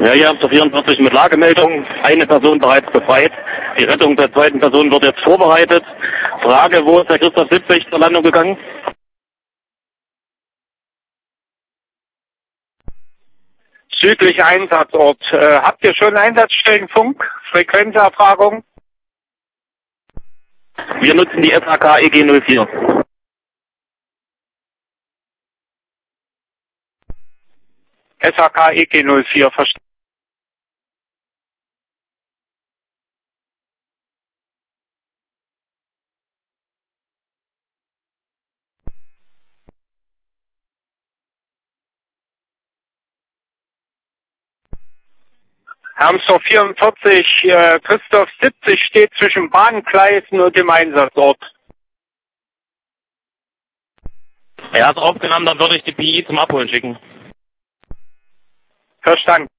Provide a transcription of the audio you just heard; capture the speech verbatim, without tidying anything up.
Ja, ihr habt zur vierundvierzig mit Lagemeldung, eine Person bereits befreit. Die Rettung der zweiten Person wird jetzt vorbereitet. Frage, wo ist der Christoph siebzig zur Landung gegangen? Südlicher Einsatzort. Äh, habt ihr schon Einsatzstellenfunk? Frequenzerfragung? Wir nutzen die S H K E G null vier. S H K E G null vier, verstanden. Hermsdorf vierundvierzig, äh, Christoph siebzig steht zwischen Bahngleisen und dem Einsatzort. Er ist aufgenommen, dann würde ich die P I zum Abholen schicken. Verstanden.